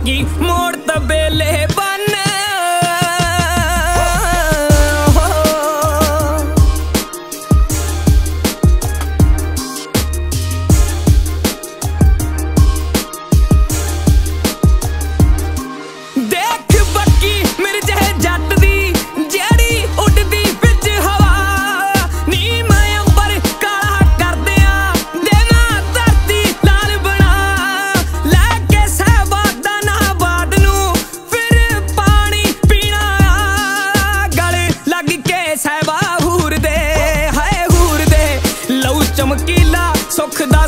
बाकी मोड़ तबेले बन चमकीला सुख दा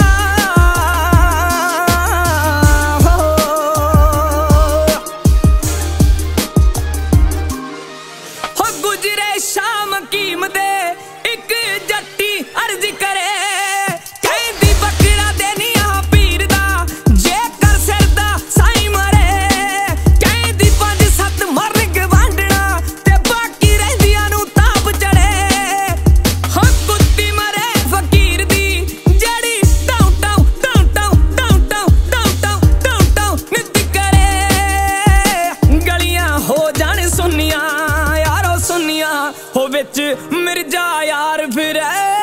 हो गुजरे शाम कीम दे एक जट्टी अर्ज करे कहंदी बकरा देनिया पीर दा जे कर सिर दा साई मरे कहंदी 5-7 मरन गवांडना ते बाकी रहंदियां नू ताप चढ़े हो कुत्ती मरे फकीर दी जड़ी टाउ टाउ टाउ टाउ टाउ टाउ टाउ टाउ टाउ नित करे गलियां हो जान सुनिया यारो सुनिया हो विच मिर्जा यार फिरे।